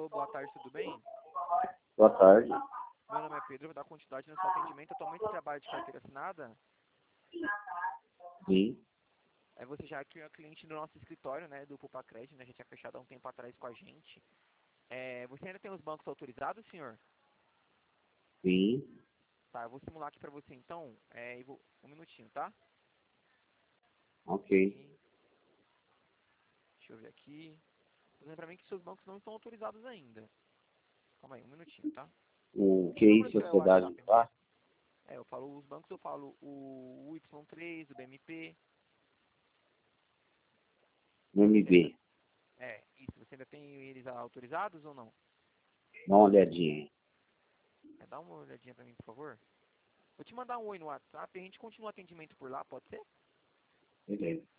Alô, boa tarde, tudo bem? Boa tarde. Meu nome é Pedro, vou dar continuidade no seu atendimento. Atualmente você trabalha de carteira assinada? Sim. Você já é cliente do nosso escritório, né, do Pupacred, né? A gente tinha fechado há um tempo atrás com a gente. Você ainda tem os bancos autorizados, senhor? Sim. Tá, eu vou simular aqui pra você então. Um minutinho, tá? Ok. Aí, deixa eu ver aqui. Tô dizendo pra mim que seus bancos não estão autorizados ainda. Calma aí, um minutinho, tá? O Que QI número que é o Sociedade WhatsApp tá? mesmo? Eu falo os bancos, eu falo o Y3, o BMP. No Você ainda, MB. isso, você ainda tem eles autorizados ou não? Dá uma olhadinha aí. Dá uma olhadinha pra mim, por favor. Vou te mandar um oi no WhatsApp e a gente continua o atendimento por lá, pode ser? Beleza.